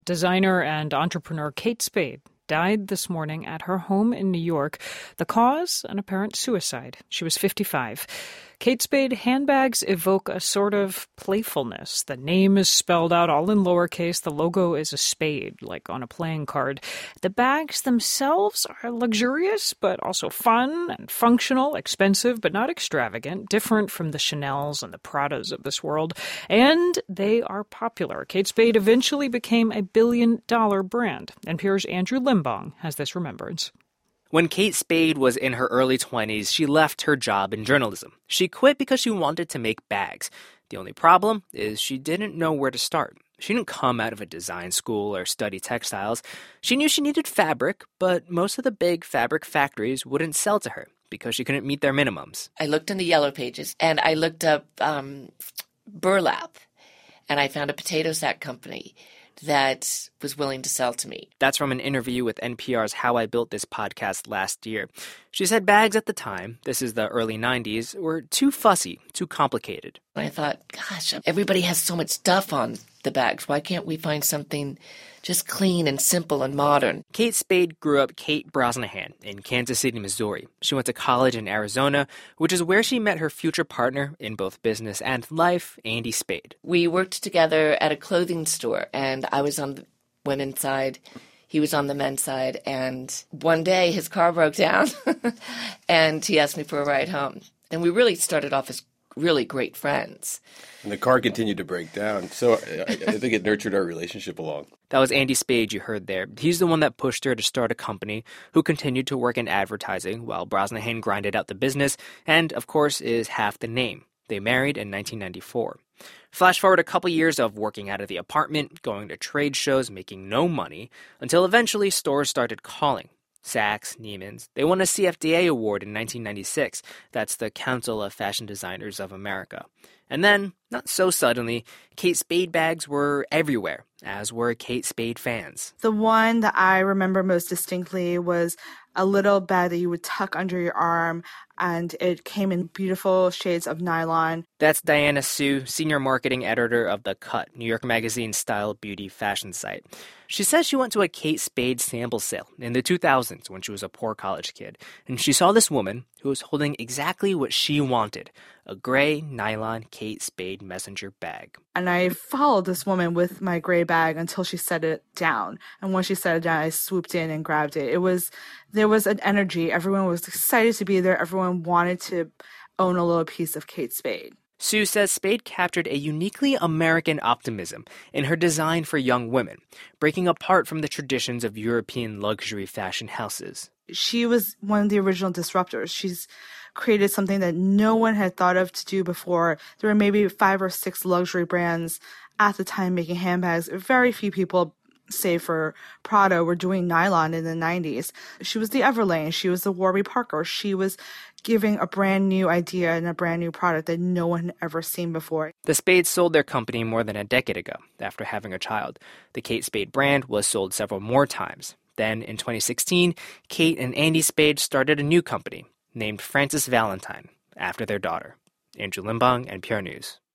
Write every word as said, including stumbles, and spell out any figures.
Designer and entrepreneur Kate Spade died this morning at her home in New York. The cause, an apparent suicide. She was fifty-five. Kate Spade handbags evoke a sort of playfulness. The name is spelled out all in lowercase. The logo is a spade, like on a playing card. The bags themselves are luxurious, but also fun and functional, expensive, but not extravagant, different from the Chanels and the Pradas of this world. And they are popular. Kate Spade eventually became a billion-dollar brand. N P R's Andrew Limbong has this remembrance. When Kate Spade was in her early twenties, she left her job in journalism. She quit because she wanted to make bags. The only problem is she didn't know where to start. She didn't come out of a design school or study textiles. She knew she needed fabric, but most of the big fabric factories wouldn't sell to her because she couldn't meet their minimums. I looked in the Yellow Pages, and I looked up um, burlap, and I found a potato sack company that was willing to sell to me. That's from an interview with N P R's How I Built This podcast last year. She said bags at the time, this is the early nineties, were too fussy, too complicated. I thought, gosh, everybody has so much stuff on the bags. Why can't we find something just clean and simple and modern? Kate Spade grew up Kate Brosnahan in Kansas City, Missouri. She went to college in Arizona, which is where she met her future partner in both business and life, Andy Spade. We worked together at a clothing store, and I was on the women's side. He was on the men's side, and one day his car broke down, and he asked me for a ride home. And we really started off as really great friends. And the car continued to break down, so I, I think it nurtured our relationship along. That was Andy Spade you heard there. He's the one that pushed her to start a company, who continued to work in advertising while Brosnahan grinded out the business, and, of course, is half the name. They married in nineteen ninety-four. Flash forward a couple years of working out of the apartment, going to trade shows, making no money, until eventually stores started calling. Saks, Neiman's. They won a C F D A award in nineteen ninety-six. That's the Council of Fashion Designers of America. And then, not so suddenly, Kate Spade bags were everywhere, as were Kate Spade fans. The one that I remember most distinctly was a little bag that you would tuck under your arm, and it came in beautiful shades of nylon. That's Diana Su, senior marketing editor of The Cut, New York Magazine's style beauty fashion site. She says she went to a Kate Spade sample sale in the two thousands when she was a poor college kid, and she saw this woman who was holding exactly what she wanted, a gray nylon Kate Spade messenger bag. And I followed this woman with my gray bag until she set it down. And when she set it down, I swooped in and grabbed it. It was, there was an energy. Everyone was excited to be there. Everyone wanted to own a little piece of Kate Spade. Sue says Spade captured a uniquely American optimism in her design for young women, breaking apart from the traditions of European luxury fashion houses. She was one of the original disruptors. She's created something that no one had thought of to do before. There were maybe five or six luxury brands at the time making handbags. Very few people, save for Prada, were doing nylon in the nineties. She was the Everlane. She was the Warby Parker. She was giving a brand new idea and a brand new product that no one had ever seen before. The Spades sold their company more than a decade ago after having a child. The Kate Spade brand was sold several more times. Then, in twenty sixteen, Kate and Andy Spade started a new company named Frances Valentine after their daughter. Andrew Limbong, N P R News.